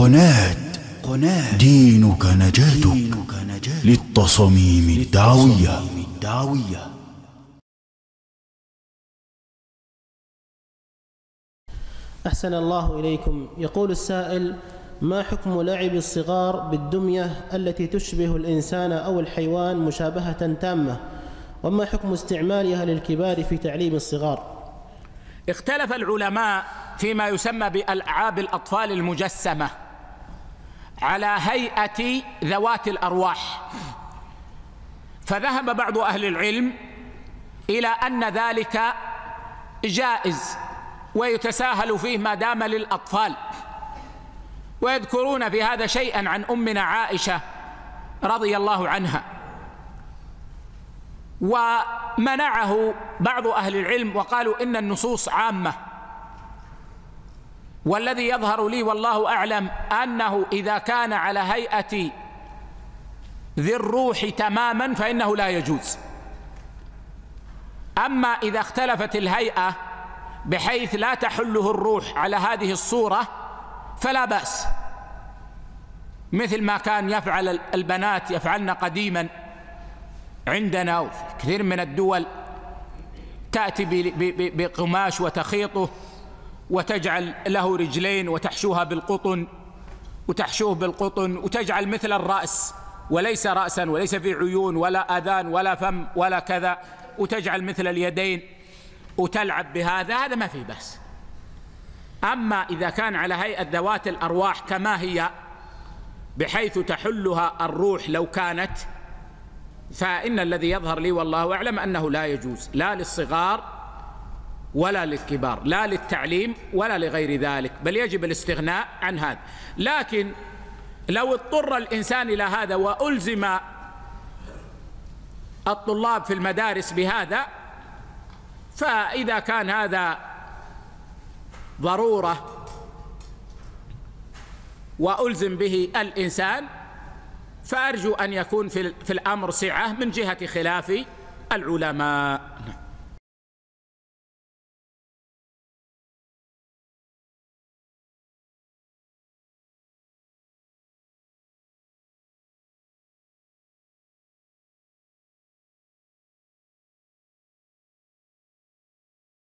قناة دينك نجاتك للتصاميم الدعوية. أحسن الله إليكم. يقول السائل: ما حكم لعب الصغار بالدمية التي تشبه الإنسان أو الحيوان مشابهة تامة؟ وما حكم استعمالها للكبار في تعليم الصغار؟ اختلف العلماء فيما يسمى بألعاب الأطفال المجسمة على هيئة ذوات الأرواح، فذهب بعض أهل العلم إلى أن ذلك جائز ويتساهل فيه ما دام للأطفال، ويذكرون في هذا شيئا عن أمنا عائشة رضي الله عنها. ومنعه بعض أهل العلم وقالوا إن النصوص عامة، والذي يظهر لي والله أعلم أنه إذا كان على هيئة ذي الروح تماما فإنه لا يجوز. أما إذا اختلفت الهيئة بحيث لا تحله الروح على هذه الصورة فلا بأس، مثل ما كان يفعل البنات يفعلن قديما عندنا وفي كثير من الدول، تأتي بقماش وتخيطه وتجعل له رجلين وتحشوها بالقطن وتحشوه بالقطن وتجعل مثل الرأس وليس رأسا وليس في عيون ولا أذان ولا فم ولا كذا، وتجعل مثل اليدين وتلعب بهذا، هذا ما فيه بأس. أما إذا كان على هيئة ذوات الأرواح كما هي بحيث تحلها الروح لو كانت، فإن الذي يظهر لي والله أعلم أنه لا يجوز، لا للصغار ولا للكبار، لا للتعليم ولا لغير ذلك، بل يجب الاستغناء عن هذا. لكن لو اضطر الإنسان إلى هذا وألزم الطلاب في المدارس بهذا، فإذا كان هذا ضرورة وألزم به الإنسان فأرجو أن يكون في الأمر سعة من جهة خلاف العلماء.